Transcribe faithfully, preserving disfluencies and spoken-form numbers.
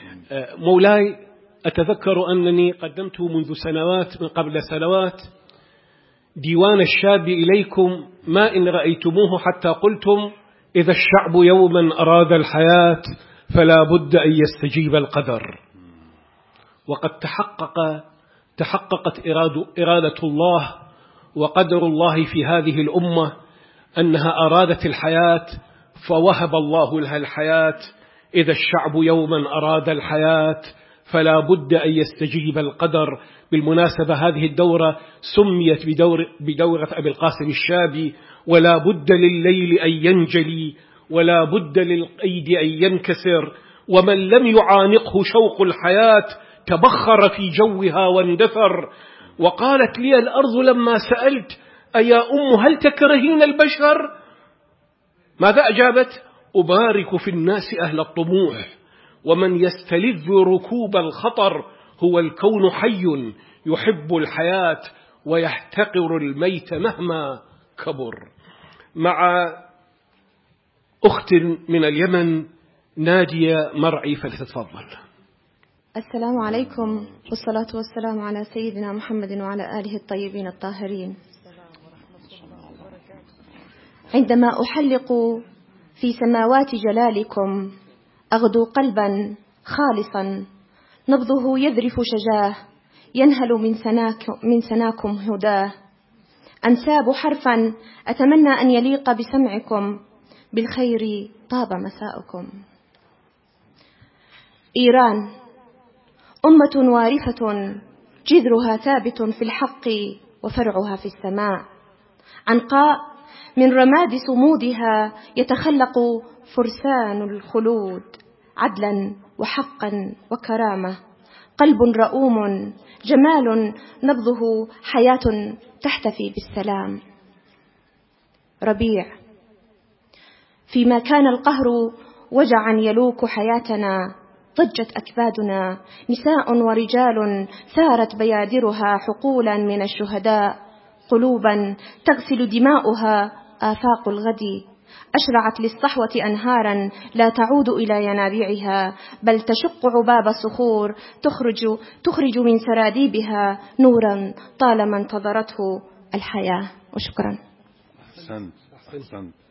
مولاي، أتذكر أنني قدمت منذ سنوات من قبل سنوات ديوان الشاب إليكم، ما إن رأيتموه حتى قلتم: إذا الشعب يوما أراد الحياة فلا بد أن يستجيب القدر. وقد تحقق تحققت إرادة الله وقدر الله في هذه الأمة، أنها أرادت الحياة فوهب الله لها الحياة. إذا الشعب يوما أراد الحياة فلا بد أن يستجيب القدر. بالمناسبة هذه الدورة سميت بدور بدورة أبي القاسم الشابي: ولا بد لليل أن ينجلي ولا بد للقيد أن ينكسر، ومن لم يعانقه شوق الحياة تبخر في جوها واندثر. وقالت لي الأرض لما سألت: أيا أم هل تكرهين البشر؟ ماذا أجابت؟ أبارك في الناس أهل الطموح، ومن يستلذ ركوب الخطر. هو الكون حي يحب الحياة ويحتقر الميت مهما كبر. مع أخت من اليمن، نادية مرعي، فلتتفضل. السلام عليكم، والصلاة والسلام على سيدنا محمد وعلى آله الطيبين الطاهرين. عندما أحلق في سماوات جلالكم أغدو قلبا خالصا نبضه يذرف شجاه، ينهل من سناك من سناكم هداه. أنساب حرفا أتمنى أن يليق بسمعكم، بالخير طاب مساءكم. إيران أمة وارفة، جذرها ثابت في الحق وفرعها في السماء. عنقاء من رماد صمودها يتخلق فرسان الخلود، عدلا وحقا وكرامة. قلب رؤوم جمال نبضه حياة تحتفي بالسلام. ربيع فيما كان القهر وجعا يلوك حياتنا، ضجت أكبادنا، نساء ورجال ثارت بيادرها حقولا من الشهداء، قلوبا تغسل دماؤها آفاق الغد. أشرعت للصحوة أنهارا لا تعود إلى ينابيعها، بل تشق عباب الصخور، تخرج, تخرج من سراديبها نورا طالما انتظرته الحياة. وشكرا. أحسنت أحسنت.